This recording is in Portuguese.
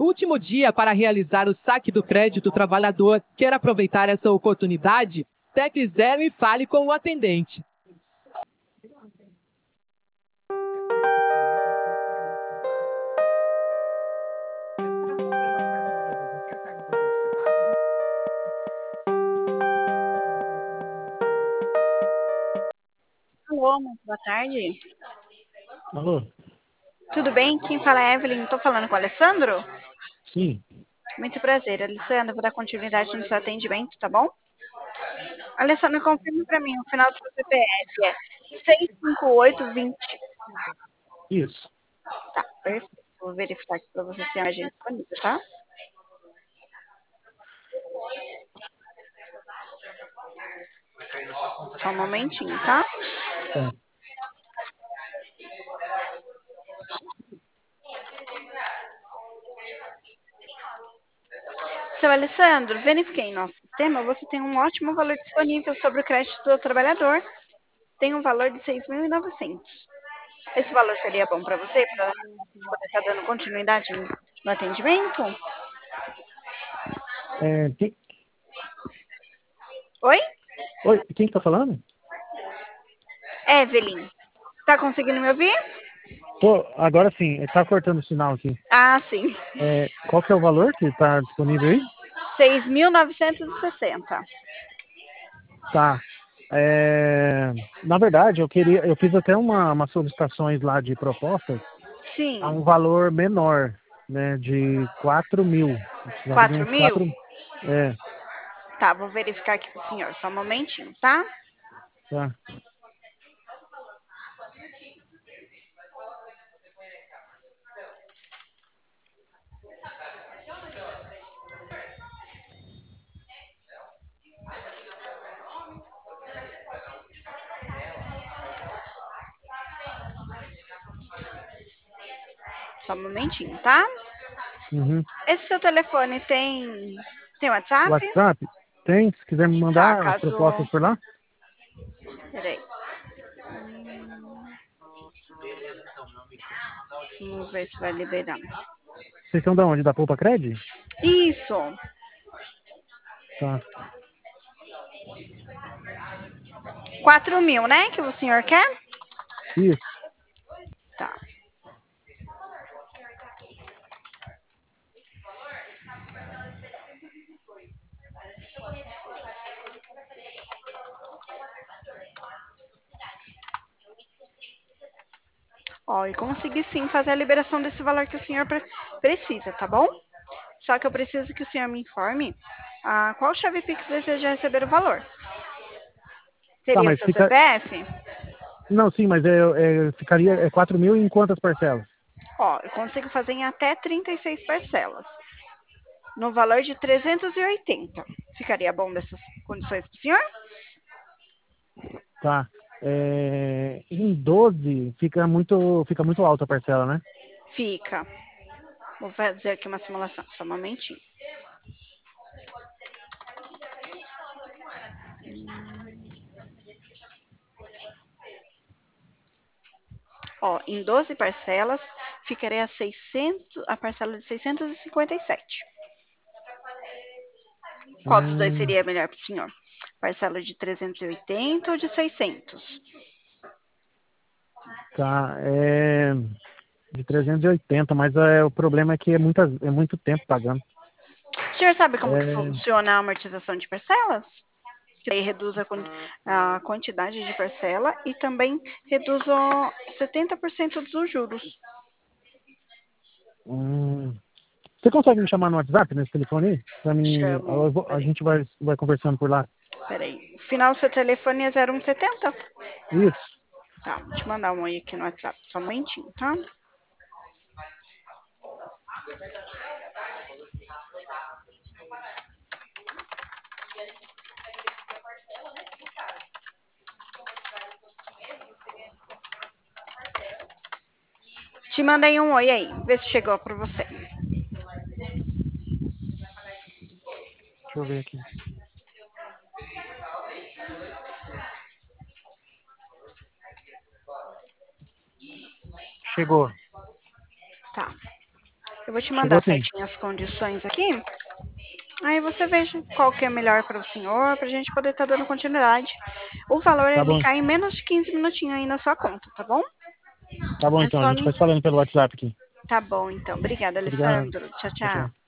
Último dia para realizar o saque do crédito trabalhador. Quer aproveitar essa oportunidade? Tecle 0 e fale com o atendente. Alô, muito boa tarde. Alô? Tudo bem? Quem fala é Evelyn. Estou falando com o Alessandro? Sim. Muito prazer, Alessandro. Vou dar continuidade no seu atendimento, tá bom? Alessandro, confirme para mim, o final do seu CPF é 65820. Isso. Tá, perfeito. Vou verificar aqui para você se tem a agenda disponível, tá? Só um momentinho, tá? Tá. Seu Alessandro, verifiquei em nosso sistema, você tem um ótimo valor disponível sobre o crédito do trabalhador. Tem um valor de 6.900. Esse valor seria bom para você, para poder estar dando continuidade no atendimento? Quem... Oi? Oi, quem que tá falando? Evelyn. Tá conseguindo me ouvir? Tô, agora sim, tá cortando o sinal aqui. Ah, sim. Qual que é o valor que tá disponível aí? 6.960. Tá. Na verdade, eu fiz até umas solicitações lá de propostas a Sim. um valor menor, né, de 4.000. Eu precisava de 4 uns mil? 4. É, Tá, vou verificar aqui pro senhor. Só um momentinho, tá? tá. Só um momentinho, tá? Uhum. Esse seu telefone tem WhatsApp? WhatsApp? Tem? Se quiser me Tá, mandar as caso. propostas por lá? Peraí. Vamos ver se vai liberar. Vocês são da onde? Da Poupa Cred? Isso. Tá. 4 mil, né? Que o senhor quer? Isso. Tá. Ó, e consegui sim fazer a liberação desse valor que o senhor precisa, tá bom? Só que eu preciso que o senhor me informe qual chave Pix deseja receber o valor. Tá, Seria o mas seu fica. CPF? Não, sim, mas ficaria 4.000 em quantas parcelas? Ó, eu consigo fazer em até 36 parcelas, no valor de 380. Ficaria bom dessas condições para o senhor? Tá. Em 12 fica muito alta a parcela, né? Fica. Vou fazer aqui uma simulação, só um momentinho. Ó, em 12 parcelas, ficaria a parcela de 657. Qual dos dois Hum, seria melhor para o senhor? Parcela de 380 ou de 600? tá. De 380, mas o problema é que é muito tempo pagando. O senhor sabe como que É, funciona a amortização de parcelas? Que aí reduz a quantidade de parcela e também reduz 70% dos juros. hum, Você consegue me chamar no WhatsApp, nesse telefone aí? Pra mim, Chamo. a Peraí, gente vai conversando por lá. peraí. O final do seu telefone é 0170? Isso. Tá, vou te mandar um oi aqui no WhatsApp. Só um momentinho, tá? Te mandei um oi aí. Vê se chegou pra você. Deixa eu ver aqui. Chegou. Tá. vou te mandar Chegou sim. certinho as condições aqui. Aí você veja qual que é melhor para o senhor, para a gente poder estar dando continuidade. O valor, Tá ele bom. cai em menos de 15 minutinhos aí na sua conta, tá bom? Tá bom, É então. só A gente me... vai falando pelo WhatsApp aqui. Tá bom, então. Obrigada, Obrigado. Alessandro. Tchau, Tchau, tchau. tchau.